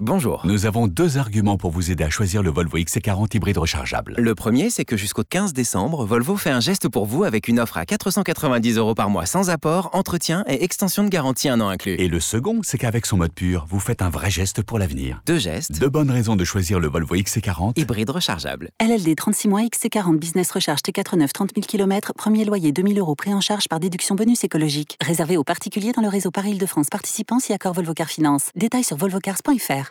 Bonjour. Nous avons 2 arguments pour vous aider à choisir le Volvo XC40 hybride rechargeable. Le premier, c'est que jusqu'au 15 décembre, Volvo fait un geste pour vous avec une offre à 490 € par mois sans apport, entretien et extension de garantie 1 an inclus. Et le second, c'est qu'avec son mode pur, vous faites un vrai geste pour l'avenir. 2 gestes. 2 bonnes raisons de choisir le Volvo XC40. Hybride rechargeable. LLD 36 mois XC40 Business Recharge T4 neuf 30 000 km, premier loyer 2 000 € pris en charge par déduction bonus écologique. Réservé aux particuliers dans le réseau Paris-Île-de-France participant si accord Volvo Car Finance. Détails sur volvocars.fr.